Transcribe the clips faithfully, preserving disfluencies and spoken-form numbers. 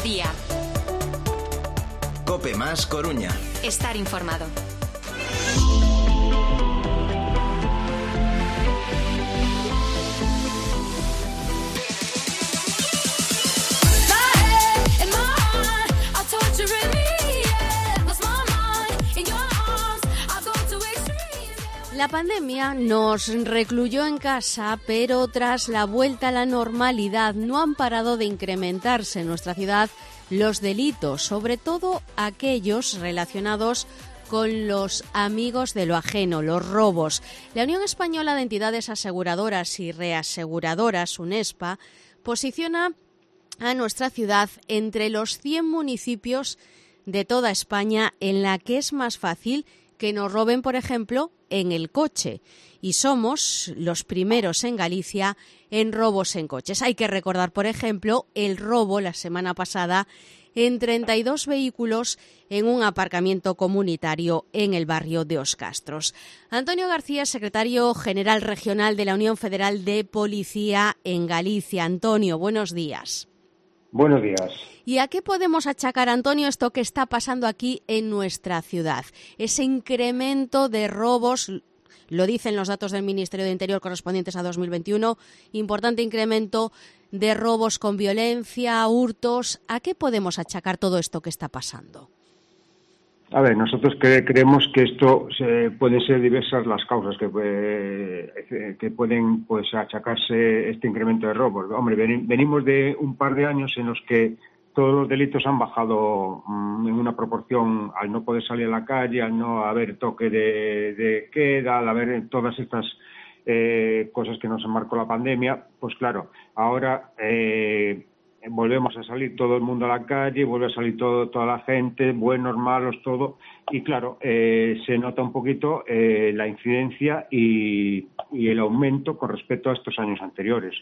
mediodía. COPE más Coruña. Estar informado. La pandemia nos recluyó en casa, pero tras la vuelta a la normalidad no han parado de incrementarse en nuestra ciudad los delitos, sobre todo aquellos relacionados con los amigos de lo ajeno, los robos. La Unión Española de Entidades Aseguradoras y Reaseguradoras, UNESPA, posiciona a nuestra ciudad entre los cien municipios de toda España en la que es más fácil que nos roben, por ejemplo, en el coche. Y somos los primeros en Galicia en robos en coches. Hay que recordar, por ejemplo, el robo la semana pasada en treinta y dos vehículos en un aparcamiento comunitario en el barrio de Os Castros. Antonio García, secretario general regional de la Unión Federal de Policía en Galicia. Antonio, buenos días. Buenos días. ¿Y a qué podemos achacar, Antonio, esto que está pasando aquí en nuestra ciudad? Ese incremento de robos, lo dicen los datos del Ministerio de Interior correspondientes a dos mil veintiuno, importante incremento de robos con violencia, hurtos. ¿A qué podemos achacar todo esto que está pasando? A ver, nosotros cre- creemos que esto se, pueden ser diversas las causas que, eh, que pueden pues achacarse este incremento de robos. Hombre, ven, venimos de un par de años en los que todos los delitos han bajado mmm, en una proporción al no poder salir a la calle, al no haber toque de, de queda, al haber todas estas eh, cosas que nos marcó la pandemia. Pues claro, ahora eh, volvemos a salir todo el mundo a la calle, vuelve a salir todo, toda la gente, buenos, malos, todo. Y claro, eh, se nota un poquito eh, la incidencia y, y el aumento con respecto a estos años anteriores.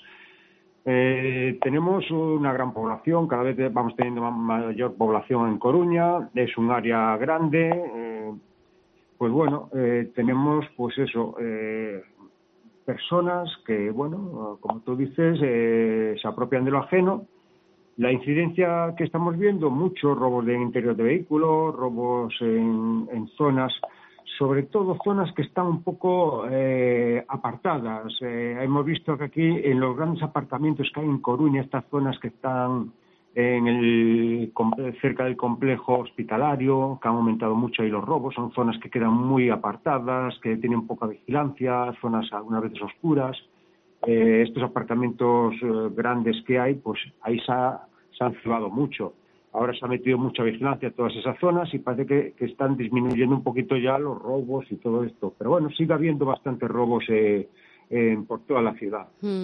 Eh, tenemos una gran población, cada vez vamos teniendo mayor población en Coruña, es un área grande, eh, pues bueno, eh, tenemos pues eso, eh, personas que, bueno, como tú dices, eh, se apropian de lo ajeno. La incidencia que estamos viendo, muchos robos de interior de vehículos, robos en, en zonas, sobre todo zonas que están un poco eh, apartadas. Eh, hemos visto que aquí en los grandes apartamentos que hay en Coruña, estas zonas que están en el, cerca del complejo hospitalario, que han aumentado mucho ahí los robos, son zonas que quedan muy apartadas, que tienen poca vigilancia, zonas algunas veces oscuras. Eh, estos apartamentos eh, grandes que hay, pues ahí se, ha, se han cebado mucho. Ahora se ha metido mucha vigilancia en todas esas zonas y parece que, que están disminuyendo un poquito ya los robos y todo esto. Pero bueno, sigue habiendo bastantes robos eh, eh, por toda la ciudad.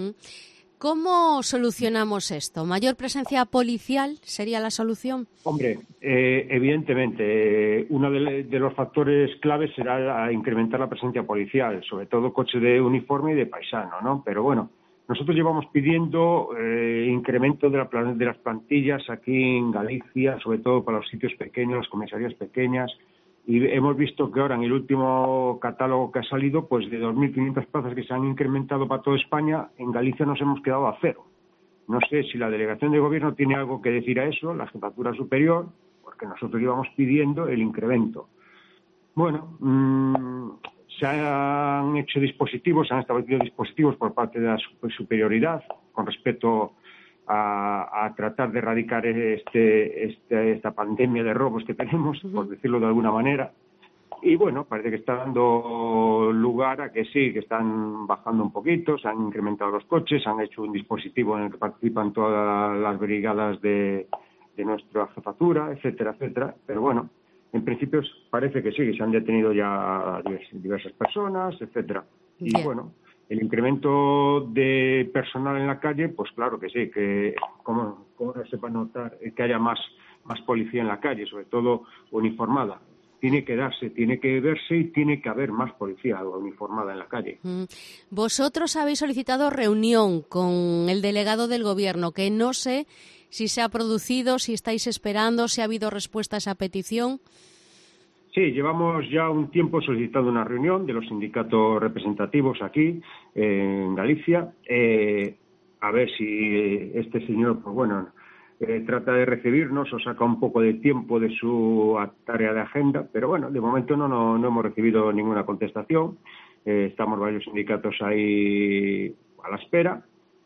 ¿Cómo solucionamos esto? ¿Mayor presencia policial sería la solución? Hombre, eh, evidentemente, eh, uno de, de los factores claves será incrementar la presencia policial, sobre todo coches de uniforme y de paisano, ¿no? Pero bueno, nosotros llevamos pidiendo eh, incremento de, la, de las plantillas aquí en Galicia, sobre todo para los sitios pequeños, las comisarías pequeñas, y hemos visto que ahora en el último catálogo que ha salido, pues de dos mil quinientas plazas que se han incrementado para toda España, en Galicia nos hemos quedado a cero. No sé si la delegación de gobierno tiene algo que decir a eso, la jefatura superior, porque nosotros íbamos pidiendo el incremento. Bueno, mmm, se han hecho dispositivos, se han establecido dispositivos por parte de la superioridad con respecto a, a tratar de erradicar este, este, esta pandemia de robos que tenemos, por decirlo de alguna manera. Y bueno, parece que está dando lugar a que sí, que están bajando un poquito, se han incrementado los coches, han hecho un dispositivo en el que participan todas las brigadas de, de nuestra jefatura, etcétera, etcétera. Pero bueno, en principio parece que sí, que se han detenido ya diversas personas, etcétera. Y yeah. bueno, el incremento de personal en la calle, pues claro que sí, que como, como no se va a notar que haya más, más policía en la calle, sobre todo uniformada. Tiene que darse, tiene que verse y tiene que haber más policía uniformada en la calle. Vosotros habéis solicitado reunión con el delegado del Gobierno, que no sé si se ha producido, si estáis esperando, si ha habido respuesta a esa petición. Sí, llevamos ya un tiempo solicitando una reunión de los sindicatos representativos aquí eh, en Galicia, eh, a ver si este señor, pues bueno, eh, trata de recibirnos o saca un poco de tiempo de su tarea de agenda, pero bueno, de momento no, no, no hemos recibido ninguna contestación. Eh, estamos varios sindicatos ahí a la espera.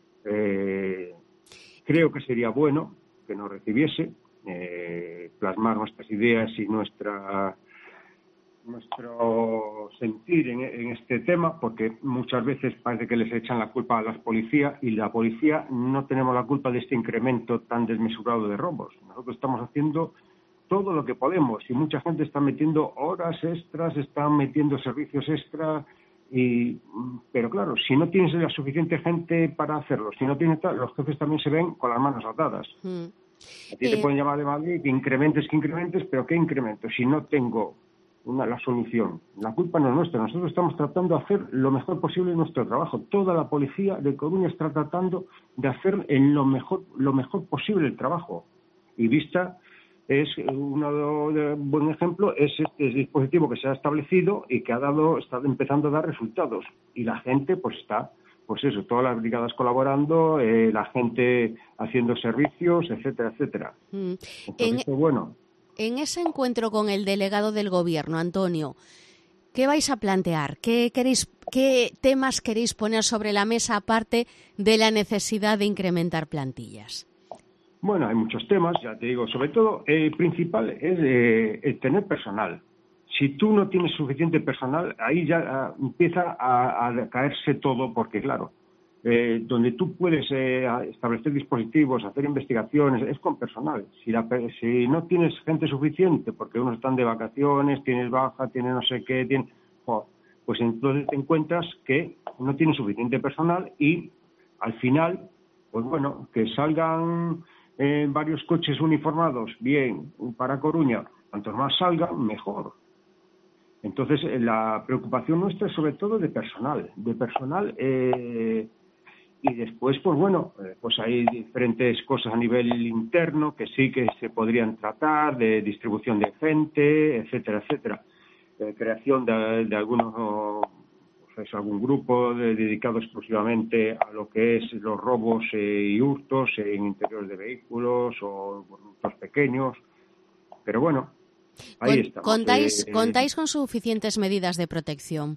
Eh, creo que sería bueno que nos recibiese, eh, plasmar nuestras ideas y nuestra nuestro sentir en, en este tema, porque muchas veces parece que les echan la culpa a las policías y la policía no tenemos la culpa de este incremento tan desmesurado de robos. Nosotros estamos haciendo todo lo que podemos y mucha gente está metiendo horas extras, está metiendo servicios extras, y, pero claro, si no tienes la suficiente gente para hacerlo, si no tienes tal, los jefes también se ven con las manos atadas. Mm. A ti eh... te pueden llamar de Madrid que incrementes, que incrementes, pero ¿qué incremento? Si no tengo Una, la solución. La culpa no es nuestra. Nosotros estamos tratando de hacer lo mejor posible nuestro trabajo. Toda la policía de Coruña está tratando de hacer en lo mejor lo mejor posible el trabajo. Y Vista es un buen ejemplo, es este dispositivo que se ha establecido y que ha dado está empezando a dar resultados. Y la gente pues está, pues eso, todas las brigadas colaborando, eh, la gente haciendo servicios, etcétera, etcétera. Mm. Entonces, en... pues, bueno... En ese encuentro con el delegado del Gobierno, Antonio, ¿qué vais a plantear? ¿Qué queréis, qué temas queréis poner sobre la mesa aparte de la necesidad de incrementar plantillas? Bueno, hay muchos temas, ya te digo. Sobre todo, el principal es eh, el tener personal. Si tú no tienes suficiente personal, ahí ya uh, empieza a, a caerse todo, porque claro, Eh, donde tú puedes eh, establecer dispositivos, hacer investigaciones, es con personal. Si, la, si no tienes gente suficiente, porque unos están de vacaciones, tienes baja, tienes no sé qué, tienes, oh, pues entonces te encuentras que no tienes suficiente personal y al final, pues bueno, que salgan eh, varios coches uniformados, bien, para Coruña, cuantos más salgan, mejor. Entonces, eh, la preocupación nuestra es sobre todo de personal, de personal... Eh, Y después, pues bueno, eh, pues hay diferentes cosas a nivel interno que sí que se podrían tratar, de distribución de gente, etcétera, etcétera. Eh, creación de, de algunos, pues eso, algún grupo de, dedicado exclusivamente a lo que es los robos eh, y hurtos en interiores de vehículos o hurtos pequeños. Pero bueno, ahí Con, estamos. ¿Contáis, eh, ¿Contáis con suficientes medidas de protección?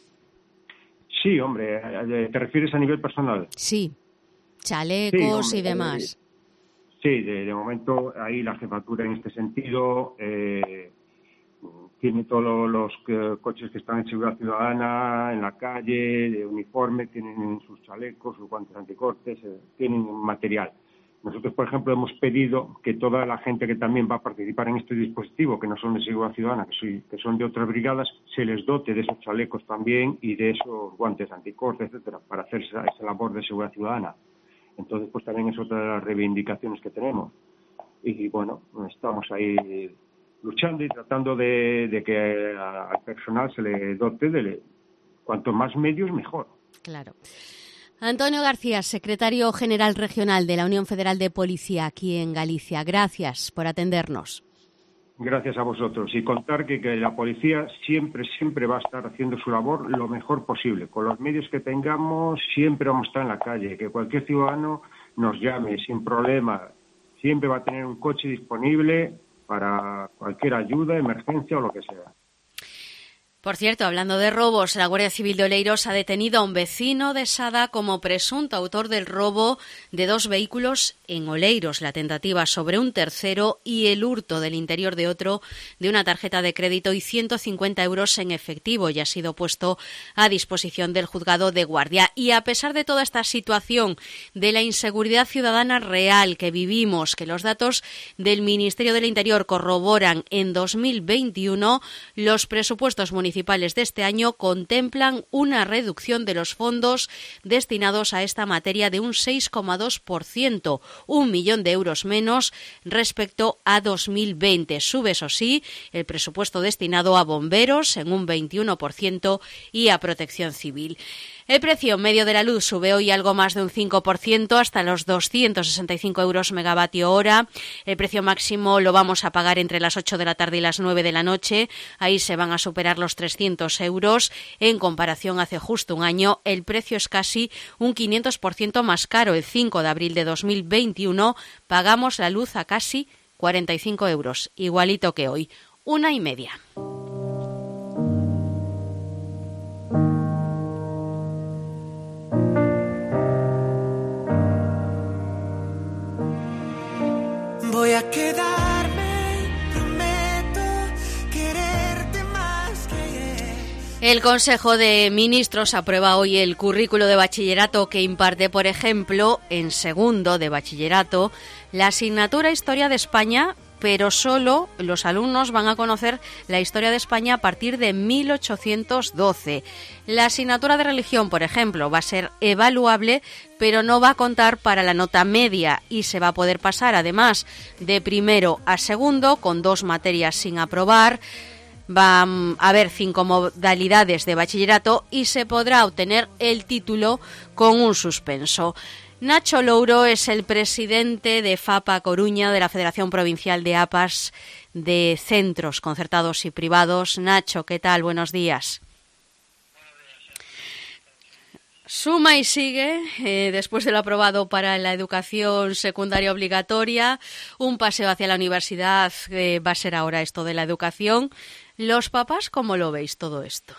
Sí, hombre, ¿te refieres a nivel personal? Sí, chalecos sí, hombre, y demás. Eh, sí, de, de momento ahí la jefatura en este sentido eh, tiene todos los eh, coches que están en seguridad ciudadana, en la calle, de uniforme, tienen sus chalecos, sus guantes anticortes, eh, tienen material. Nosotros, por ejemplo, hemos pedido que toda la gente que también va a participar en este dispositivo, que no son de seguridad ciudadana, que, soy, que son de otras brigadas, se les dote de esos chalecos también y de esos guantes anticortes, etcétera, para hacer esa, esa labor de seguridad ciudadana. Entonces, pues también es otra de las reivindicaciones que tenemos. Y, bueno, estamos ahí luchando y tratando de, de que al personal se le dote de cuanto más medios, mejor. Claro. Antonio García, secretario general regional de la Unión Federal de Policía aquí en Galicia. Gracias por atendernos. Gracias a vosotros. Y contar que, que la policía siempre, siempre va a estar haciendo su labor lo mejor posible. Con los medios que tengamos, siempre vamos a estar en la calle. Que cualquier ciudadano nos llame sin problema. Siempre va a tener un coche disponible para cualquier ayuda, emergencia o lo que sea. Por cierto, hablando de robos, la Guardia Civil de Oleiros ha detenido a un vecino de Sada como presunto autor del robo de dos vehículos en Oleiros, la tentativa sobre un tercero y el hurto del interior de otro de una tarjeta de crédito y ciento cincuenta euros en efectivo. Ya ha sido puesto a disposición del juzgado de guardia. Y a pesar de toda esta situación de la inseguridad ciudadana real que vivimos, que los datos del Ministerio del Interior corroboran en dos mil veintiuno, los presupuestos municipales municipales de este año contemplan una reducción de los fondos destinados a esta materia de un seis coma dos por ciento, un millón de euros menos respecto a dos mil veinte. Sube, eso sí, el presupuesto destinado a bomberos en un veintiuno por ciento y a protección civil. El precio medio de la luz sube hoy algo más de un cinco por ciento hasta los doscientos sesenta y cinco euros megavatio hora. El precio máximo lo vamos a pagar entre las ocho de la tarde y las nueve de la noche. Ahí se van a superar los trescientos euros. En comparación, hace justo un año, el precio es casi un quinientos por ciento más caro. El cinco de abril de dos mil veintiuno pagamos la luz a casi cuarenta y cinco euros, igualito que hoy, una y media. Voy a quedarme, prometo quererte más que ayer. El Consejo de Ministros aprueba hoy el currículo de bachillerato que imparte, por ejemplo, en segundo de bachillerato, la asignatura Historia de España, pero solo los alumnos van a conocer la historia de España a partir de mil ochocientos doce. La asignatura de religión, por ejemplo, va a ser evaluable, pero no va a contar para la nota media y se va a poder pasar, además, de primero a segundo, con dos materias sin aprobar. Va a haber cinco modalidades de bachillerato y se podrá obtener el título con un suspenso. Nacho Louro es el presidente de FAPA Coruña, de la Federación Provincial de A P As de Centros Concertados y Privados. Nacho, ¿qué tal? Buenos días. Suma y sigue, eh, después de lo aprobado para la educación secundaria obligatoria, un paseo hacia la universidad, eh, va a ser ahora esto de la educación. ¿Los papás cómo lo veis todo esto?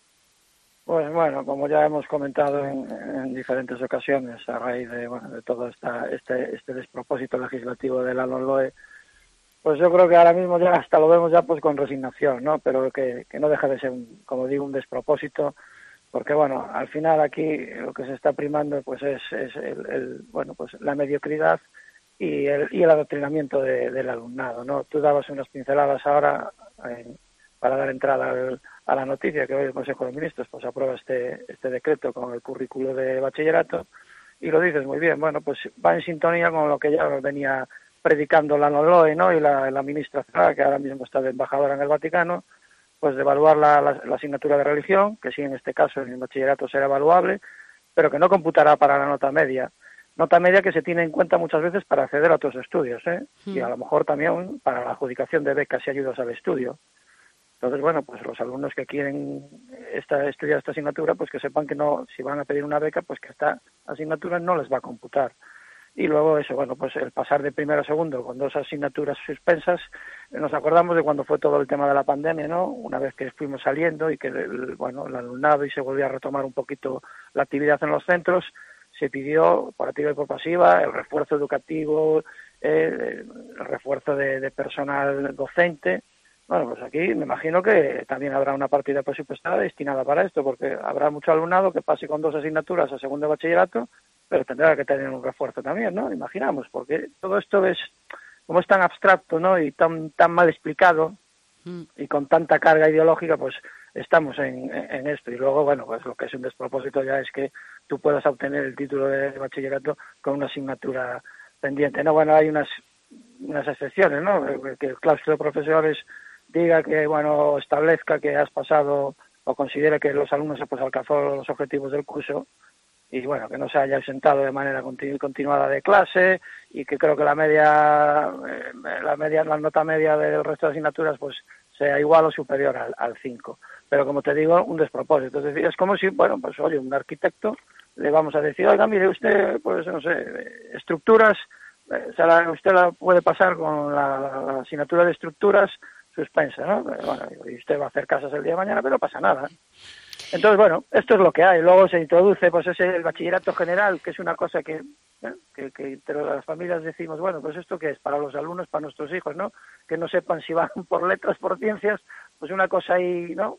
Pues bueno, como ya hemos comentado en, en diferentes ocasiones, a raíz de, bueno, de todo esta, este, este despropósito legislativo de la LOMLOE, pues yo creo que ahora mismo ya hasta lo vemos ya pues con resignación, ¿no? Pero que, que no deja de ser, un, como digo, un despropósito, porque bueno, al final aquí lo que se está primando pues es, es el, el, bueno, pues la mediocridad y el, y el adoctrinamiento de, del alumnado, ¿no? Tú dabas unas pinceladas ahora en, para dar entrada al, a la noticia que hoy el Consejo de Ministros pues aprueba este, este decreto con el currículo de bachillerato, y lo dices muy bien, bueno, pues va en sintonía con lo que ya venía predicando la LOMLOE, ¿no? Y la, la ministra Zara, que ahora mismo está de embajadora en el Vaticano, pues de evaluar la, la, la asignatura de religión, que sí en este caso en el bachillerato será evaluable, pero que no computará para la nota media. Nota media que se tiene en cuenta muchas veces para acceder a otros estudios, ¿eh? Mm. Y a lo mejor también para la adjudicación de becas y ayudas al estudio. Entonces, bueno, pues los alumnos que quieren esta, estudiar esta asignatura, pues que sepan que no, si van a pedir una beca, pues que esta asignatura no les va a computar. Y luego eso, bueno, pues el pasar de primero a segundo con dos asignaturas suspensas, nos acordamos de cuando fue todo el tema de la pandemia, ¿no? Una vez que fuimos saliendo y que, el, bueno, el alumnado y se volvió a retomar un poquito la actividad en los centros, se pidió por activa y por pasiva el refuerzo educativo, eh, el refuerzo de, de personal docente. Bueno, pues aquí me imagino que también habrá una partida presupuestada destinada para esto, porque habrá mucho alumnado que pase con dos asignaturas a segundo de bachillerato, pero tendrá que tener un refuerzo también, ¿no? Imaginamos, porque todo esto es, como es tan abstracto, ¿no? Y tan tan mal explicado, mm. y con tanta carga ideológica, pues estamos en, en esto. Y luego, bueno, pues lo que es un despropósito ya es que tú puedas obtener el título de bachillerato con una asignatura pendiente, ¿no? Bueno, hay unas, unas excepciones, ¿no? Que el claustro de profesores diga que, bueno, establezca que has pasado o considere que los alumnos pues alcanzó los objetivos del curso y, bueno, que no se haya ausentado de manera continu- continuada de clase y que creo que la media, eh, la media, la nota media del resto de asignaturas pues sea igual o superior al, al cinco. Pero, como te digo, un despropósito. Es decir, es como si, bueno, pues oye, un arquitecto le vamos a decir, oiga, mire usted, pues no sé, estructuras, eh, se la, usted la puede pasar con la, la, la asignatura de estructuras suspensa, ¿no? Bueno, y usted va a hacer casas el día de mañana, pero no pasa nada. Entonces, bueno, esto es lo que hay. Luego se introduce, pues, ese el bachillerato general, que es una cosa que, ¿eh? que, que entre las familias decimos, bueno, pues esto que es para los alumnos, para nuestros hijos, ¿no? Que no sepan si van por letras, por ciencias, pues una cosa ahí, ¿no?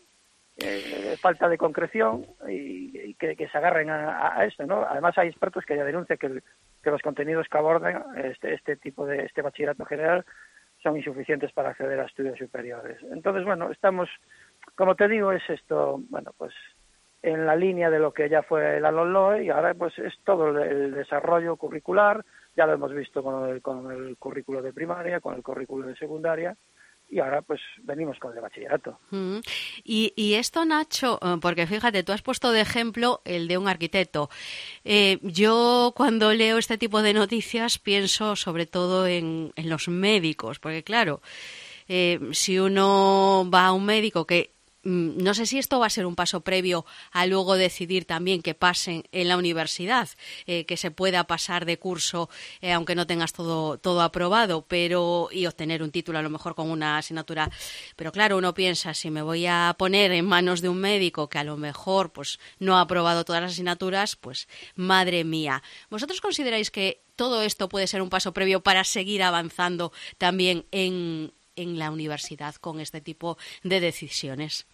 Eh, falta de concreción y, y que, que se agarren a, a esto, ¿no? Además hay expertos que ya denuncian que, el, que los contenidos que abordan este, este tipo de este bachillerato general son insuficientes para acceder a estudios superiores. Entonces, bueno, estamos, como te digo, es esto, bueno, pues en la línea de lo que ya fue la LOMLOE y ahora pues es todo el desarrollo curricular, ya lo hemos visto con el, con el currículo de primaria, con el currículo de secundaria y ahora pues venimos con el de bachillerato. Mm. Y, y esto, Nacho, porque fíjate, tú has puesto de ejemplo el de un arquitecto. Eh, yo cuando leo este tipo de noticias pienso sobre todo en, en los médicos, porque claro, eh, si uno va a un médico que no sé si esto va a ser un paso previo a luego decidir también que pasen en la universidad, eh, que se pueda pasar de curso eh, aunque no tengas todo todo aprobado, pero y obtener un título a lo mejor con una asignatura. Pero claro, uno piensa, si me voy a poner en manos de un médico que a lo mejor pues no ha aprobado todas las asignaturas, pues madre mía. ¿Vosotros consideráis que todo esto puede ser un paso previo para seguir avanzando también en, en la universidad con este tipo de decisiones?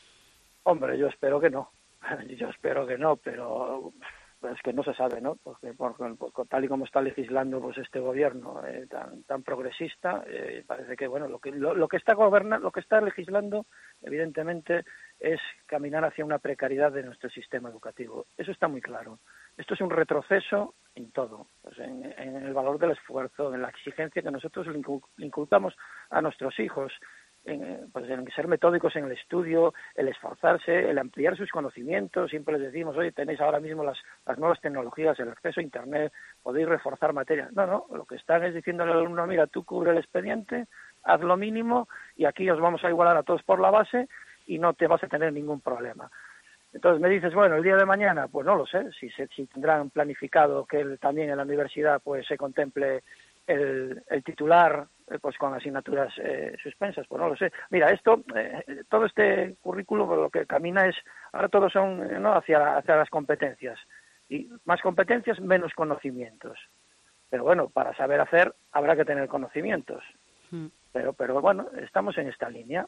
Hombre, yo espero que no, yo espero que no, pero es que no se sabe, ¿no? Porque, porque, porque tal y como está legislando pues este gobierno eh, tan tan progresista, eh, parece que bueno lo que lo, lo que está gobernando, lo que está legislando, evidentemente es caminar hacia una precariedad de nuestro sistema educativo. Eso está muy claro. Esto es un retroceso en todo, pues en, en el valor del esfuerzo, en la exigencia que nosotros le inculcamos a nuestros hijos. En, pues en ser metódicos en el estudio, el esforzarse, el ampliar sus conocimientos. Siempre les decimos, oye, tenéis ahora mismo las, las nuevas tecnologías, el acceso a Internet, podéis reforzar materias. No, no, lo que están es diciéndole al alumno, mira, tú cubre el expediente, haz lo mínimo y aquí os vamos a igualar a todos por la base y no te vas a tener ningún problema. Entonces me dices, bueno, el día de mañana, pues no lo sé, si, se, si tendrán planificado que el, también en la universidad pues se contemple el, el titular pues con asignaturas eh, suspensas, pues no lo sé. Mira, esto, eh, todo este currículo lo que camina es, ahora todos son eh, ¿no? hacia, hacia las competencias, y más competencias, menos conocimientos. Pero bueno, para saber hacer habrá que tener conocimientos. Mm. Pero, pero bueno, estamos en esta línea.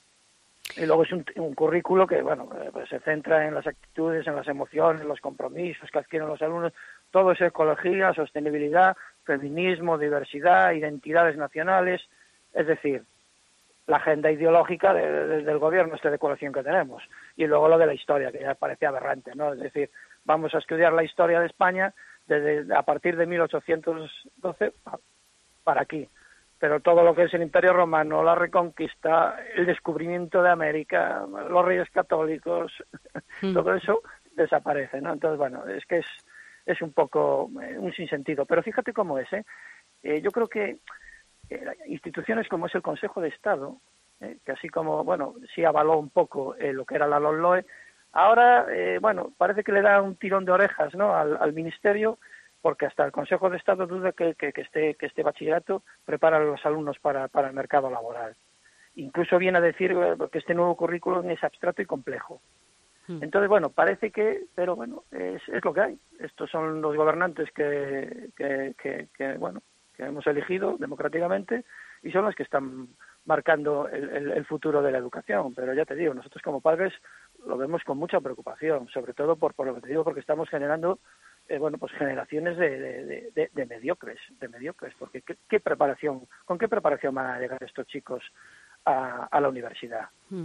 Y luego es un, un currículo que, bueno, eh, pues se centra en las actitudes, en las emociones, los compromisos que adquieren los alumnos. Todo es ecología, sostenibilidad, feminismo, diversidad, identidades nacionales, es decir, la agenda ideológica de, de, del gobierno este de coalición que tenemos. Y luego lo de la historia, que ya parece aberrante, ¿no? Es decir, vamos a estudiar la historia de España desde a partir de mil ochocientos doce para aquí. Pero todo lo que es el Imperio Romano, la Reconquista, el descubrimiento de América, los Reyes Católicos, mm. todo eso desaparece, ¿no? Entonces, bueno, es que es es un poco eh, un sinsentido. Pero fíjate cómo es, ¿eh? eh yo creo que eh, instituciones como es el Consejo de Estado, eh, que así como, bueno, sí avaló un poco eh, lo que era la LOMLOE, ahora, eh, bueno, parece que le da un tirón de orejas, ¿no?, al, al Ministerio, porque hasta el Consejo de Estado duda que, que, que, este, que este bachillerato prepara a los alumnos para, para el mercado laboral. Incluso viene a decir eh, que este nuevo currículum es abstracto y complejo. Entonces, bueno, parece que, pero bueno, es, es lo que hay. Estos son los gobernantes que, que, que, que, bueno, que hemos elegido democráticamente y son los que están marcando el, el, el futuro de la educación. Pero ya te digo, nosotros como padres lo vemos con mucha preocupación, sobre todo por, por lo que te digo, porque estamos generando, eh, bueno, pues generaciones de, de, de, de mediocres, de mediocres, porque ¿qué, qué preparación, con qué preparación van a llegar estos chicos a, a la universidad? Mm.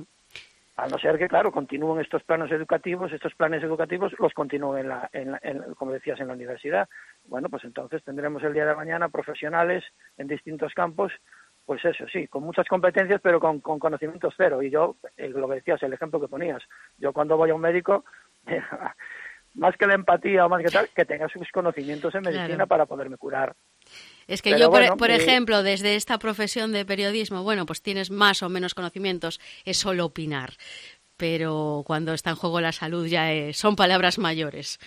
A no ser que, claro, continúen estos planes educativos, estos planes educativos los continúen, en la, en la, en, como decías, en la universidad. Bueno, pues entonces tendremos el día de mañana profesionales en distintos campos, pues eso, sí, con muchas competencias, pero con, con conocimientos cero. Y yo, eh, lo que decías, el ejemplo que ponías, yo cuando voy a un médico, eh, más que la empatía o más que tal, que tenga sus conocimientos en medicina, claro, para poderme curar. Es que Pero yo, por, bueno, por ejemplo, desde esta profesión de periodismo, bueno, pues tienes más o menos conocimientos, es solo opinar. Pero cuando está en juego la salud ya es, son palabras mayores.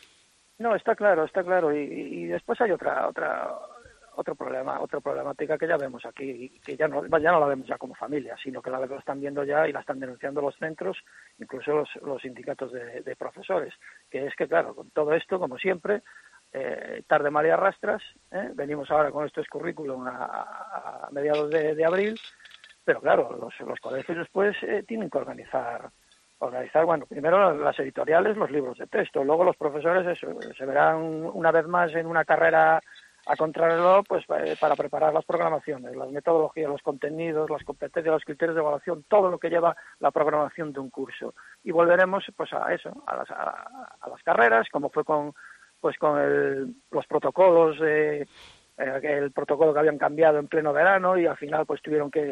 No, está claro, está claro. Y, y después hay otra otra otro problema, otra problemática que ya vemos aquí, que ya no ya no la vemos ya como familia, sino que la, la están viendo ya y la están denunciando los centros, incluso los, los sindicatos de, de profesores. Que es que, claro, con todo esto, como siempre, Eh, tarde mal y arrastras, ¿eh? Venimos ahora con estos currículum a, a mediados de, de abril, pero claro, los, los colegios después eh, tienen que organizar, organizar, bueno, primero las editoriales, los libros de texto, luego los profesores eso, se verán una vez más en una carrera a contrarreloj, pues para preparar las programaciones, las metodologías, los contenidos, las competencias, los criterios de evaluación, todo lo que lleva la programación de un curso. Y volveremos pues a eso, a las, a, a las carreras, como fue con pues con el, los protocolos, eh, el protocolo que habían cambiado en pleno verano y al final pues tuvieron que,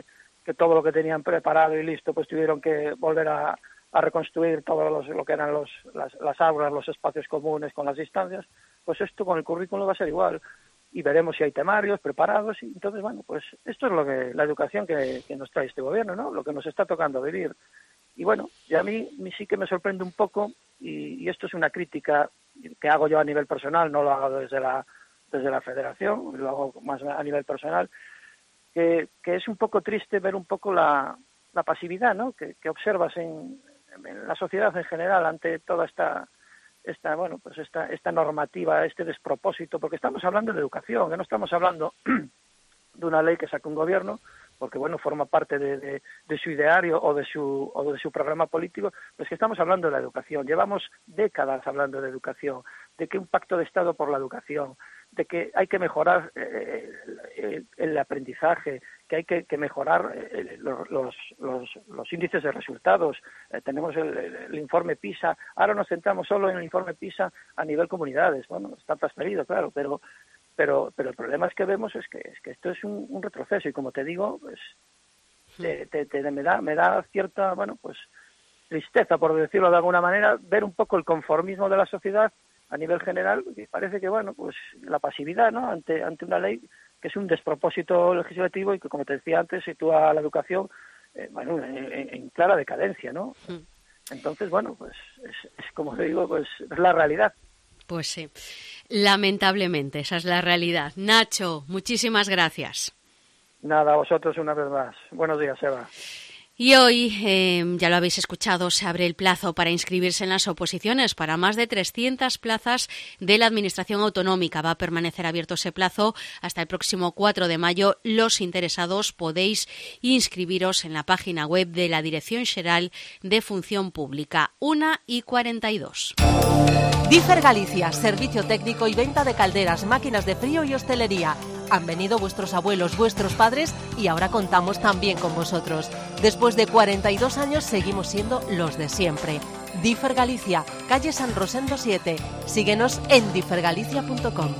que todo lo que tenían preparado y listo, pues tuvieron que volver a, a reconstruir todo los, lo que eran los, las, las aulas, los espacios comunes con las distancias, pues esto con el currículo va a ser igual. Y veremos si hay temarios preparados. Y entonces, bueno, pues esto es lo que la educación que, que nos trae este gobierno, ¿no? Lo que nos está tocando vivir. Y bueno, y a mí, mí sí que me sorprende un poco, y, y esto es una crítica que hago yo a nivel personal, no lo hago desde la desde la federación, lo hago más a nivel personal, que, que es un poco triste ver un poco la, la pasividad, ¿no? que, que observas en, en la sociedad en general ante toda esta esta bueno pues esta esta normativa, este despropósito, porque estamos hablando de educación, que no estamos hablando de una ley que saca un gobierno, porque bueno forma parte de, de, de su ideario o de su o de su programa político, pues que estamos hablando de la educación. Llevamos décadas hablando de educación, de que un pacto de Estado por la educación, de que hay que mejorar eh, el, el aprendizaje, que hay que, que mejorar eh, los, los, los, los índices de resultados. Eh, tenemos el, el informe PISA, ahora nos centramos solo en el informe PISA a nivel comunidades. Bueno, está transferido, claro, pero pero pero el problema es que vemos es que es que esto es un, un retroceso, y como te digo, pues te, te, te, me da me da cierta, bueno, pues tristeza, por decirlo de alguna manera, ver un poco el conformismo de la sociedad a nivel general, y parece que, bueno, pues la pasividad, ¿no?, ante ante una ley que es un despropósito legislativo y que, como te decía antes, sitúa a la educación, eh, bueno, en, en, en clara decadencia, ¿no? Entonces, bueno, pues es, es como te digo, pues es la realidad. Pues sí, lamentablemente, esa es la realidad. Nacho, muchísimas gracias. Nada, a vosotros una vez más. Buenos días, Eva. Y hoy, eh, ya lo habéis escuchado, se abre el plazo para inscribirse en las oposiciones para más de trescientas plazas de la Administración Autonómica. Va a permanecer abierto ese plazo hasta el próximo cuatro de mayo. Los interesados podéis inscribiros en la página web de la Dirección Xeral de Función Pública, una y cuarenta y dos. Differ Galicia, servicio técnico y venta de calderas, máquinas de frío y hostelería. Han venido vuestros abuelos, vuestros padres, y ahora contamos también con vosotros. Después de cuarenta y dos años seguimos siendo los de siempre. Differ Galicia, calle San Rosendo siete. Síguenos en differ galicia punto com.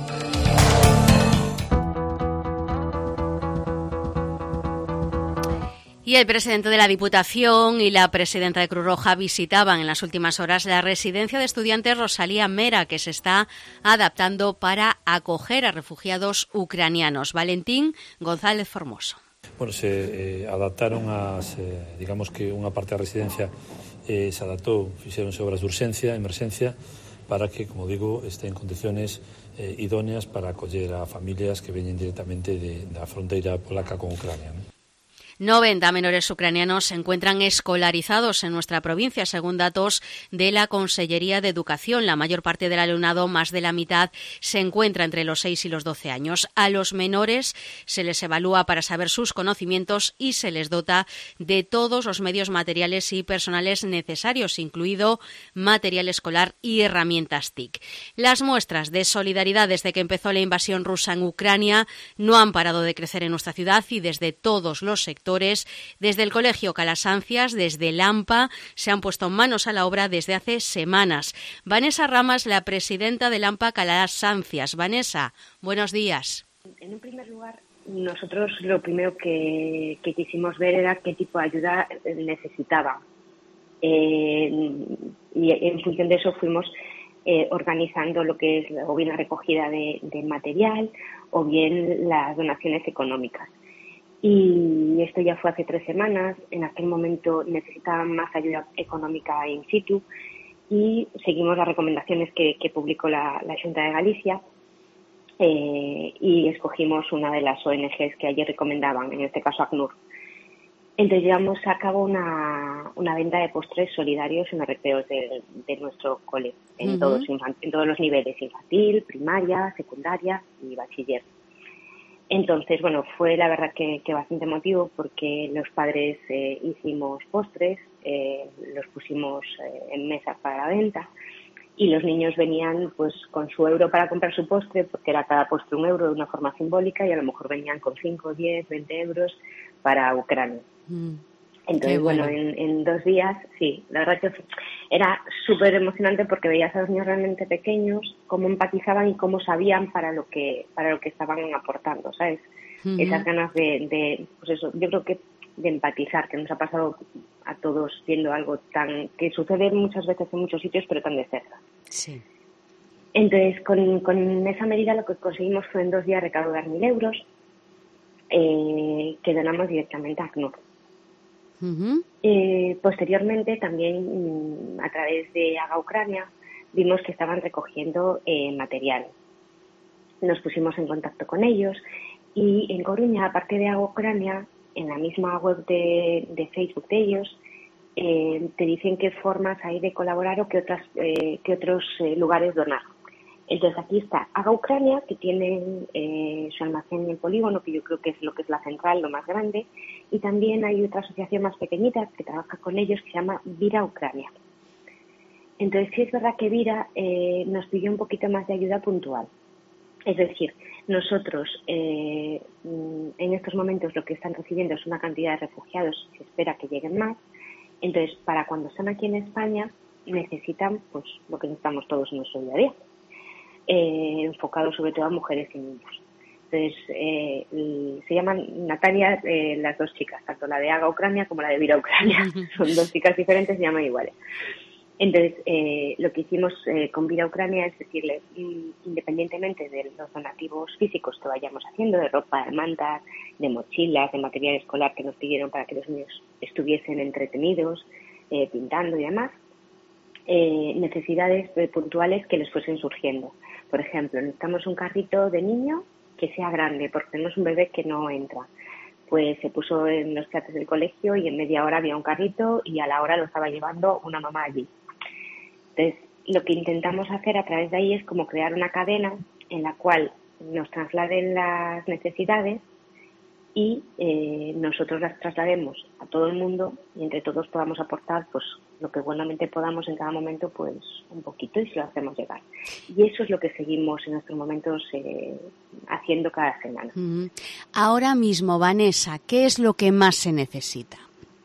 Y el presidente de la Diputación y la presidenta de Cruz Roja visitaban en las últimas horas la residencia de estudiantes Rosalía Mera, que se está adaptando para acoger a refugiados ucranianos. Valentín González Formoso. Bueno, se eh, adaptaron a, se, digamos que unha parte da residencia eh, se adaptou, fixeronse obras de urxencia, emerxencia, para que, como digo, esté en condiciones eh, idóneas para acoller a familias que veñen directamente de, da fronteira polaca con Ucrania, ¿no? noventa menores ucranianos se encuentran escolarizados en nuestra provincia, según datos de la Consellería de Educación. La mayor parte del alumnado, más de la mitad, se encuentra entre los seis y los doce años. A los menores se les evalúa para saber sus conocimientos y se les dota de todos los medios materiales y personales necesarios, incluido material escolar y herramientas T I C. Las muestras de solidaridad desde que empezó la invasión rusa en Ucrania no han parado de crecer en nuestra ciudad, y desde todos los sectores, desde el Colegio Calasancias, desde el AMPA, se han puesto manos a la obra desde hace semanas. Vanessa Ramas, la presidenta del AMPA Calasancias. Vanessa, buenos días. En un primer lugar, nosotros lo primero que, que quisimos ver era qué tipo de ayuda necesitaba. Eh, y en función de eso fuimos eh, organizando lo que es o bien la recogida de, de material o bien las donaciones económicas. Y esto ya fue hace tres semanas. En aquel momento necesitaban más ayuda económica in situ y seguimos las recomendaciones que, que publicó la, la Xunta de Galicia eh, y escogimos una de las O N Ges que ayer recomendaban, en este caso ACNUR. Entonces llevamos a cabo una, una venta de postres solidarios en los recreos de, de nuestro cole, en, uh-huh. todos, en todos los niveles, infantil, primaria, secundaria y bachiller. Entonces, bueno, fue la verdad que, que bastante emotivo, porque los padres eh, hicimos postres, eh, los pusimos eh, en mesas para la venta, y los niños venían pues con su euro para comprar su postre, porque era cada postre un euro de una forma simbólica, y a lo mejor venían con cinco, diez, veinte euros para Ucrania. Mm. Entonces, bueno, bueno en, en dos días, sí, la verdad que era súper emocionante, porque veías a los niños realmente pequeños, cómo empatizaban y cómo sabían para lo que para lo que estaban aportando, ¿sabes? Uh-huh. Esas ganas de, de, pues eso, yo creo que de empatizar, que nos ha pasado a todos viendo algo tan que sucede muchas veces en muchos sitios, pero tan de cerca. Sí. Entonces, con, con esa medida lo que conseguimos fue en dos días recaudar mil euros eh, que donamos directamente a ACNUR. Uh-huh. Eh, posteriormente, también a través de Haga Ucrania, vimos que estaban recogiendo eh, material. Nos pusimos en contacto con ellos y en Coruña, aparte de Haga Ucrania, en la misma web de, de Facebook de ellos, eh, te dicen qué formas hay de colaborar o qué, otras, eh, qué otros eh, lugares donar. Entonces aquí está Haga Ucrania, que tienen eh, su almacén en el polígono, que yo creo que es lo que es la central, lo más grande, y también hay otra asociación más pequeñita que trabaja con ellos que se llama Vira Ucrania. Entonces sí es verdad que Vira eh, nos pidió un poquito más de ayuda puntual. Es decir, nosotros eh, en estos momentos lo que están recibiendo es una cantidad de refugiados, se espera que lleguen más. Entonces, para cuando están aquí en España, necesitan pues lo que necesitamos todos en nuestro día a día, eh, enfocado sobre todo a mujeres y niños. Entonces, eh, se llaman Natalia eh, las dos chicas, tanto la de Haga Ucrania como la de Vira Ucrania. Son dos chicas diferentes, se llaman iguales. Entonces, eh, lo que hicimos eh, con Vira Ucrania es decirle, independientemente de los donativos físicos que vayamos haciendo, de ropa, de mantas, de mochilas, de material escolar que nos pidieron para que los niños estuviesen entretenidos, eh, pintando y demás, eh, necesidades eh, puntuales que les fuesen surgiendo. Por ejemplo, necesitamos un carrito de niño que sea grande, porque tenemos un bebé que no entra. Pues se puso en los chats del colegio y en media hora había un carrito y a la hora lo estaba llevando una mamá allí. Entonces, lo que intentamos hacer a través de ahí es como crear una cadena en la cual nos trasladen las necesidades y eh, nosotros las traslademos a todo el mundo y entre todos podamos aportar pues lo que buenamente podamos en cada momento, pues un poquito, y se lo hacemos llegar. Y eso es lo que seguimos en estos momentos eh, haciendo cada semana. Uh-huh. Ahora mismo, Vanessa, ¿qué es lo que más se necesita?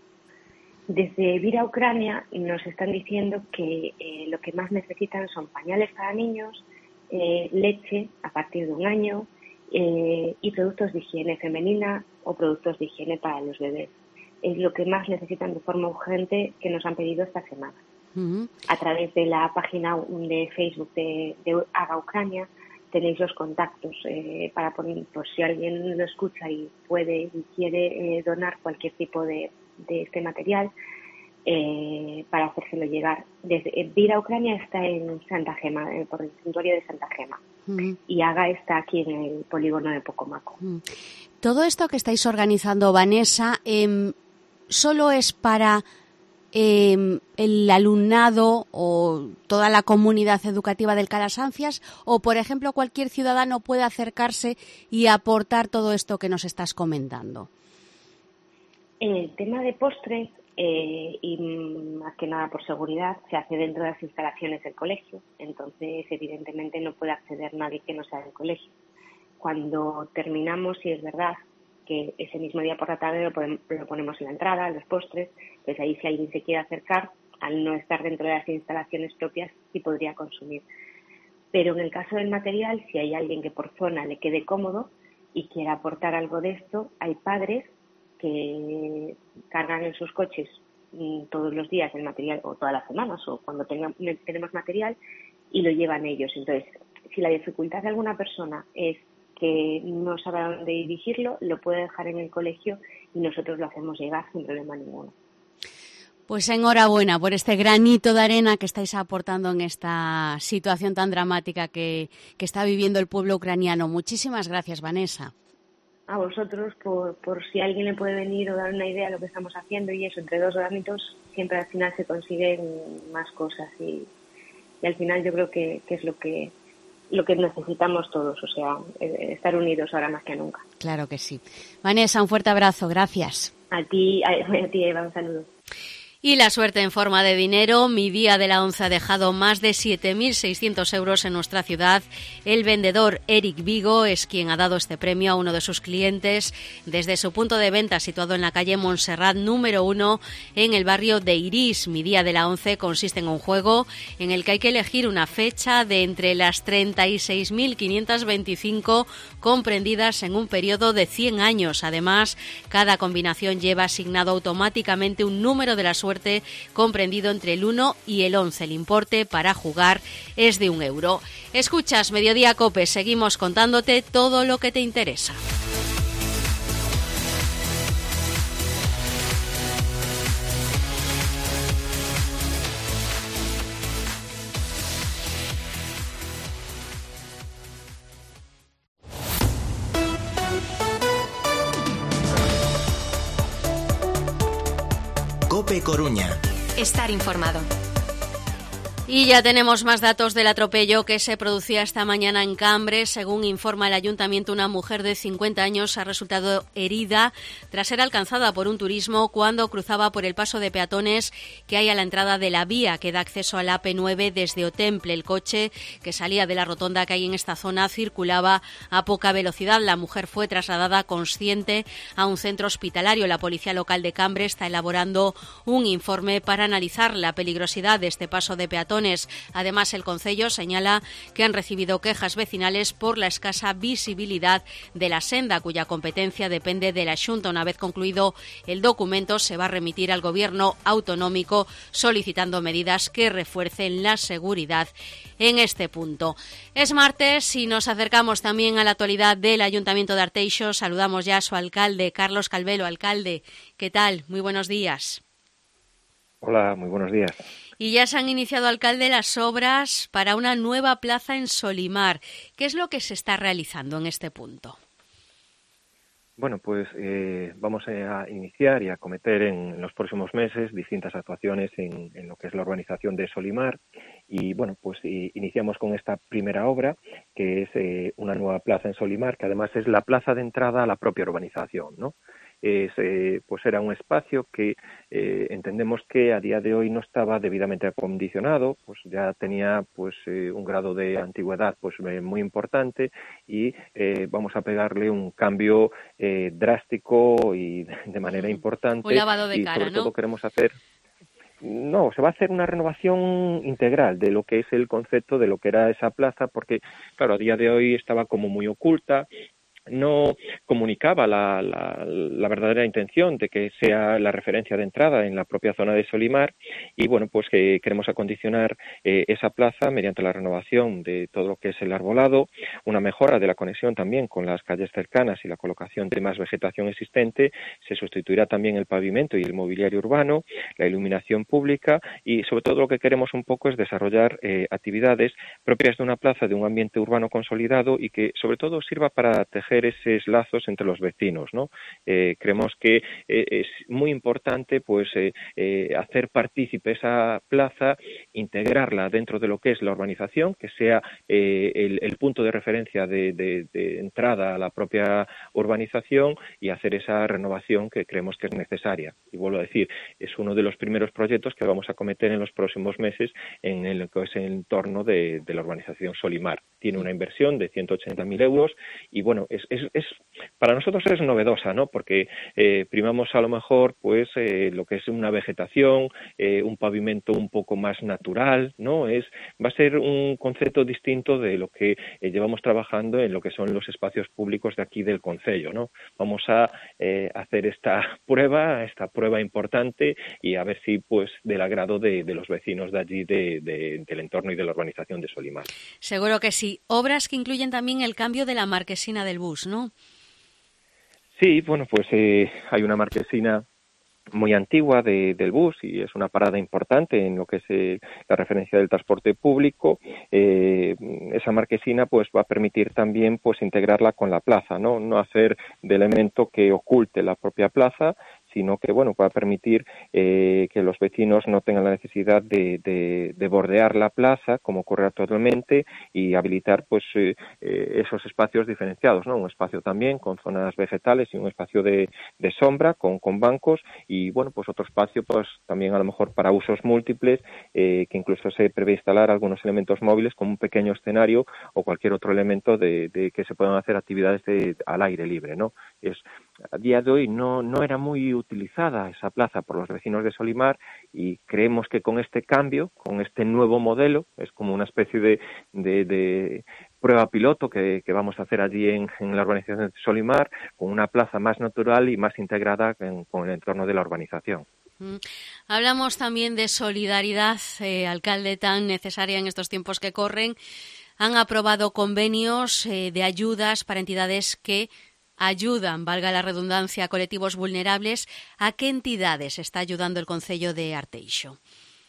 Desde Vira Ucrania nos están diciendo que eh, lo que más necesitan son pañales para niños, eh, leche a partir de un año eh, y productos de higiene femenina o productos de higiene para los bebés. Es lo que más necesitan de forma urgente que nos han pedido esta semana. Uh-huh. A través de la página de Facebook de, de Haga Ucrania tenéis los contactos eh, para poner, por si alguien lo escucha y puede y quiere eh, donar cualquier tipo de de este material eh, para hacérselo llegar. Desde Vira Ucrania está en Santa Gema, eh, por el santuario de Santa Gema, uh-huh. y Haga está aquí en el polígono de Pocomaco. Uh-huh. Todo esto que estáis organizando, Vanessa, eh, ¿solo es para eh, el alumnado o toda la comunidad educativa del Calasancias, o por ejemplo cualquier ciudadano puede acercarse y aportar todo esto que nos estás comentando? En el tema de postres, eh, y más que nada por seguridad, se hace dentro de las instalaciones del colegio, entonces evidentemente no puede acceder nadie que no sea del colegio. Cuando terminamos, si es verdad que ese mismo día por la tarde lo, podemos, lo ponemos en la entrada, los postres, pues ahí si alguien se quiere acercar, al no estar dentro de las instalaciones propias, sí podría consumir. Pero en el caso del material, si hay alguien que por zona le quede cómodo y quiera aportar algo de esto, hay padres que cargan en sus coches todos los días el material, o todas las semanas, o cuando tengan, tenemos material, y lo llevan ellos. Entonces, si la dificultad de alguna persona es que no sabe a dónde dirigirlo, lo puede dejar en el colegio y nosotros lo hacemos llegar sin problema ninguno. Pues enhorabuena por este granito de arena que estáis aportando en esta situación tan dramática que, que está viviendo el pueblo ucraniano. Muchísimas gracias, Vanessa. A vosotros por, por si alguien le puede venir o dar una idea de lo que estamos haciendo, y eso, entre dos granitos siempre al final se consiguen más cosas y, y al final yo creo que, que es lo que lo que necesitamos todos, o sea, estar unidos ahora más que nunca. Claro que sí. Vanessa, un fuerte abrazo, gracias. A ti, a, a ti Eva, un saludo. Y la suerte en forma de dinero. Mi día de la once ha dejado más de siete mil seiscientos euros en nuestra ciudad. El vendedor Eric Vigo es quien ha dado este premio a uno de sus clientes desde su punto de venta situado en la calle Montserrat número uno en el barrio de Irís. Mi día de la once consiste en un juego en el que hay que elegir una fecha de entre las treinta y seis mil quinientas veinticinco comprendidas en un periodo de cien años. Además, cada combinación lleva asignado automáticamente un número de la suerte comprendido entre el uno y el once. El importe para jugar es de un euro. Escuchas Mediodía Cope, seguimos contándote todo lo que te interesa. Cope Coruña. Estar informado. Y ya tenemos más datos del atropello que se producía esta mañana en Cambre. Según informa el ayuntamiento, una mujer de cincuenta años ha resultado herida tras ser alcanzada por un turismo cuando cruzaba por el paso de peatones que hay a la entrada de la vía que da acceso a la A P nueve desde Otemple. El coche que salía de la rotonda que hay en esta zona circulaba a poca velocidad. La mujer fue trasladada consciente a un centro hospitalario. La policía local de Cambre está elaborando un informe para analizar la peligrosidad de este paso de peatones. Además, el concello señala que han recibido quejas vecinales por la escasa visibilidad de la senda, cuya competencia depende de la Xunta. Una vez concluido el documento, se va a remitir al Gobierno autonómico solicitando medidas que refuercen la seguridad en este punto. Es martes y nos acercamos también a la actualidad del Ayuntamiento de Arteixo. Saludamos ya a su alcalde, Carlos Calvelo. Alcalde, ¿qué tal? Muy buenos días. Hola, muy buenos días. Y ya se han iniciado, alcalde, las obras para una nueva plaza en Solimar. ¿Qué es lo que se está realizando en este punto? Bueno, pues eh, vamos a iniciar y a acometer en los próximos meses distintas actuaciones en, en lo que es la urbanización de Solimar. Y bueno, pues y, iniciamos con esta primera obra, que es eh, una nueva plaza en Solimar, que además es la plaza de entrada a la propia urbanización, ¿no? Es, eh, pues era un espacio que eh, entendemos que a día de hoy no estaba debidamente acondicionado, pues ya tenía pues eh, un grado de antigüedad pues eh, muy importante y eh, vamos a pegarle un cambio eh, drástico y de manera importante. Un lavado de y cara, sobre ¿no? todo queremos hacer No, se va a hacer una renovación integral de lo que es el concepto de lo que era esa plaza, porque, claro, a día de hoy estaba como muy oculta, no comunicaba la, la, la verdadera intención de que sea la referencia de entrada en la propia zona de Solimar y bueno, pues que queremos acondicionar eh, esa plaza mediante la renovación de todo lo que es el arbolado, una mejora de la conexión también con las calles cercanas y la colocación de más vegetación existente, se sustituirá también el pavimento y el mobiliario urbano, la iluminación pública y sobre todo lo que queremos un poco es desarrollar eh, actividades propias de una plaza, de un ambiente urbano consolidado y que sobre todo sirva para tejer esos lazos entre los vecinos, ¿no? Eh, creemos que eh, es muy importante pues eh, eh, hacer partícipe esa plaza, integrarla dentro de lo que es la urbanización, que sea eh, el, el punto de referencia de, de, de entrada a la propia urbanización y hacer esa renovación que creemos que es necesaria. Y vuelvo a decir, es uno de los primeros proyectos que vamos a acometer en los próximos meses en el que es el entorno de, de la urbanización Solimar. Tiene una inversión de ciento ochenta mil euros y bueno, es Es, es, para nosotros es novedosa, ¿no? Porque eh, primamos a lo mejor pues eh, lo que es una vegetación, eh, un pavimento un poco más natural, ¿no? Es va a ser un concepto distinto de lo que eh, llevamos trabajando en lo que son los espacios públicos de aquí del concello, ¿no? Vamos a eh, hacer esta prueba, esta prueba importante y a ver si pues del agrado de, de los vecinos de allí, de, de, del entorno y de la urbanización de Solimar. Seguro que sí. Obras que incluyen también el cambio de la marquesina del bus, ¿no? Sí, bueno, pues eh, hay una marquesina muy antigua de, del bus y es una parada importante en lo que es eh, la referencia del transporte público. Eh, esa marquesina pues va a permitir también pues integrarla con la plaza, no no hacer de elemento que oculte la propia plaza, sino que, bueno, va a permitir eh, que los vecinos no tengan la necesidad de, de, de bordear la plaza, como ocurre actualmente, y habilitar, pues, eh, eh, esos espacios diferenciados, ¿no? Un espacio también con zonas vegetales y un espacio de, de sombra con, con bancos y, bueno, pues otro espacio, pues, también a lo mejor para usos múltiples, eh, que incluso se prevé instalar algunos elementos móviles como un pequeño escenario o cualquier otro elemento de, de que se puedan hacer actividades de, al aire libre, ¿no? Es, a día de hoy no, no era muy utilizada esa plaza por los vecinos de Solimar y creemos que con este cambio, con este nuevo modelo, es como una especie de, de, de prueba piloto que, que vamos a hacer allí en, en la urbanización de Solimar, con una plaza más natural y más integrada en, con el entorno de la urbanización. Mm. Hablamos también de solidaridad, eh, alcalde, tan necesaria en estos tiempos que corren. Han aprobado convenios eh, de ayudas para entidades que ayudan, valga la redundancia, a colectivos vulnerables. ¿A qué entidades está ayudando el Concello de Arteixo?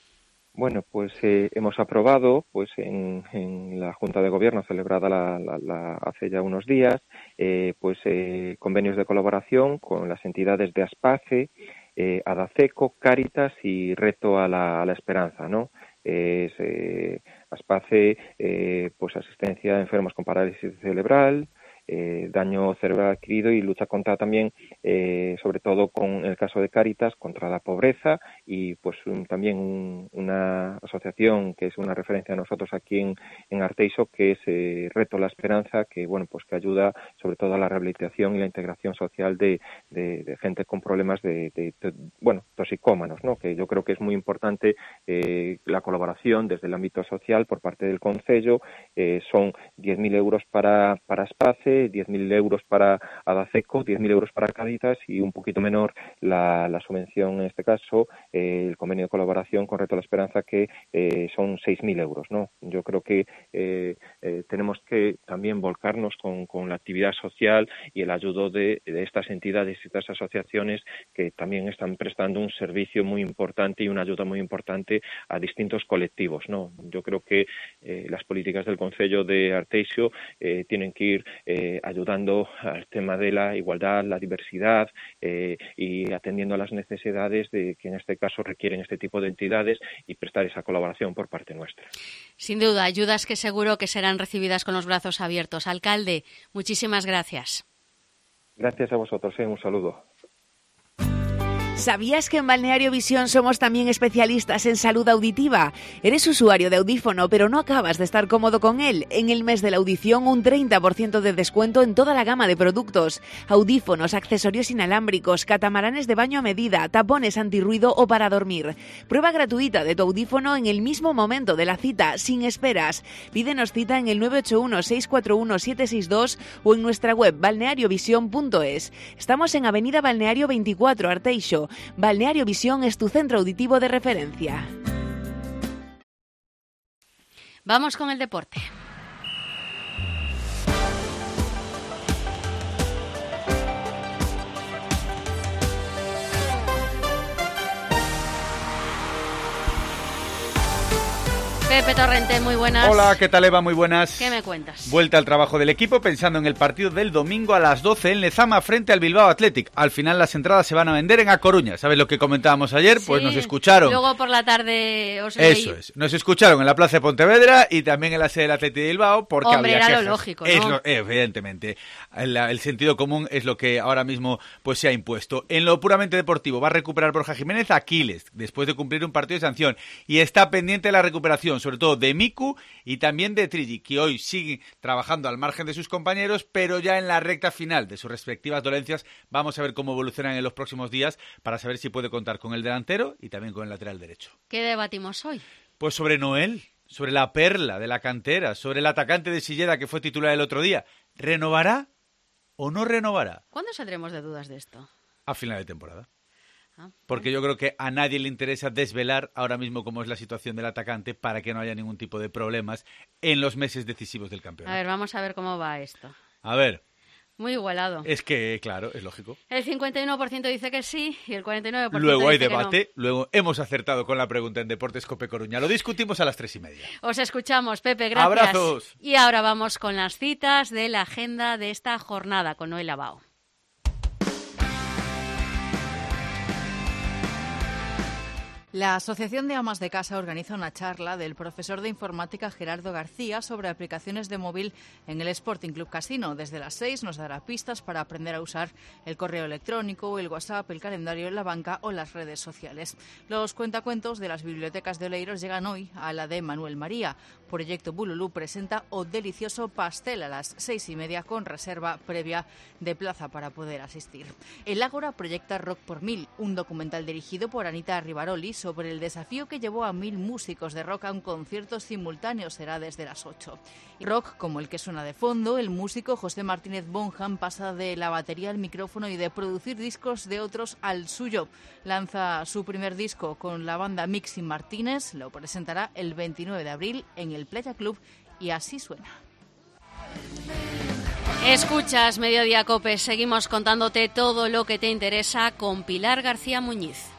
Bueno, pues eh, hemos aprobado, pues en, en la Junta de Gobierno celebrada la, la, la, hace ya unos días, eh, pues eh, convenios de colaboración con las entidades de Aspace, eh, Adaceco, Cáritas y Reto a la, a la Esperanza, ¿no? Es eh, Aspace, eh, pues asistencia a enfermos con parálisis cerebral, Eh, daño cerebral adquirido y lucha contra también, eh, sobre todo con el caso de Cáritas, contra la pobreza y pues un, también un, una asociación que es una referencia a nosotros aquí en, en Arteixo, que es eh, Reto a la Esperanza, que bueno pues que ayuda sobre todo a la rehabilitación y la integración social de, de, de gente con problemas de, de, de bueno toxicómanos, ¿no? Que yo creo que es muy importante eh, la colaboración desde el ámbito social por parte del Concello. Eh, son diez mil euros para, para Aspace, diez mil euros para Adaceco, diez mil euros para Cáritas y un poquito menor la, la subvención, en este caso, eh, el convenio de colaboración con Reto a la Esperanza, que eh, son seis mil euros, ¿no? Yo creo que eh, eh, tenemos que también volcarnos con, con la actividad social y el ayudo de, de estas entidades y estas asociaciones que también están prestando un servicio muy importante y una ayuda muy importante a distintos colectivos, ¿no? Yo creo que eh, las políticas del Concello de Arteixo eh, tienen que ir eh, ayudando al tema de la igualdad, la diversidad eh, y atendiendo a las necesidades de que en este caso requieren este tipo de entidades y prestar esa colaboración por parte nuestra. Sin duda, ayudas que seguro que serán recibidas con los brazos abiertos. Alcalde, muchísimas gracias. Gracias a vosotros, eh, un saludo. ¿Sabías que en Balneario Visión somos también especialistas en salud auditiva? ¿Eres usuario de audífono pero no acabas de estar cómodo con él? En el mes de la audición un treinta por ciento de descuento en toda la gama de productos. Audífonos, accesorios inalámbricos, catamaranes de baño a medida, tapones antirruido o para dormir. Prueba gratuita de tu audífono en el mismo momento de la cita, sin esperas. Pídenos cita en el nueve ocho uno, seis cuatro uno, siete seis dos o en nuestra web balneario visión punto es. Estamos en Avenida Balneario veinticuatro, Arteixo. Balneario Visión es tu centro auditivo de referencia. Vamos con el deporte. Pepe Torrente, muy buenas. Hola, ¿qué tal, Eva? Muy buenas. ¿Qué me cuentas? Vuelta al trabajo del equipo pensando en el partido del domingo a las doce en Lezama frente al Bilbao Athletic. Al final las entradas se van a vender en A Coruña. ¿Sabes lo que comentábamos ayer? Sí, pues nos escucharon. Luego por la tarde os Eso es. Nos escucharon en la Plaza de Pontevedra y también en la sede del Athletic de Bilbao porque Hombre, había era quejas. Lo lógico, ¿no? Es lo, evidentemente. El, el sentido común es lo que ahora mismo pues se ha impuesto. En lo puramente deportivo va a recuperar Borja Jiménez a Aquiles después de cumplir un partido de sanción y está pendiente de la recuperación, sobre todo de Miku y también de Trilli, que hoy siguen trabajando al margen de sus compañeros, pero ya en la recta final de sus respectivas dolencias. Vamos a ver cómo evolucionan en los próximos días para saber si puede contar con el delantero y también con el lateral derecho. ¿Qué debatimos hoy? Pues sobre Noel, sobre la perla de la cantera, sobre el atacante de Silleda que fue titular el otro día. ¿Renovará o no renovará? ¿Cuándo saldremos de dudas de esto? A final de temporada. Porque yo creo que a nadie le interesa desvelar ahora mismo cómo es la situación del atacante para que no haya ningún tipo de problemas en los meses decisivos del campeonato. A ver, vamos a ver cómo va esto. A ver. Muy igualado. Es que, claro, es lógico. El cincuenta y uno por ciento dice que sí y el cuarenta y nueve por ciento luego hay dice debate, que no. Luego hemos acertado con la pregunta en Deportes Cope Coruña. Lo discutimos a las tres y media. Os escuchamos, Pepe, gracias. Abrazos. Y ahora vamos con las citas de la agenda de esta jornada con Noel Abao. La Asociación de Amas de Casa organiza una charla del profesor de informática Gerardo García sobre aplicaciones de móvil en el Sporting Club Casino. Desde las seis nos dará pistas para aprender a usar el correo electrónico, el WhatsApp, el calendario en la banca o las redes sociales. Los cuentacuentos de las bibliotecas de Oleiros llegan hoy a la de Manuel María. Proyecto Bululú presenta O Delicioso Pastel a las seis y media con reserva previa de plaza para poder asistir. El Ágora proyecta Rock por Mil, un documental dirigido por Anita Rivaroli sobre el desafío que llevó a mil músicos de rock a un concierto simultáneo. Será desde las ocho. Y rock, como el que suena de fondo, el músico José Martínez Bonham pasa de la batería al micrófono y de producir discos de otros al suyo. Lanza su primer disco con la banda Mixi Martínez, lo presentará el veintinueve de abril en el Playa Club y así suena. Escuchas Mediodía Cope, seguimos contándote todo lo que te interesa con Pilar García Muñiz.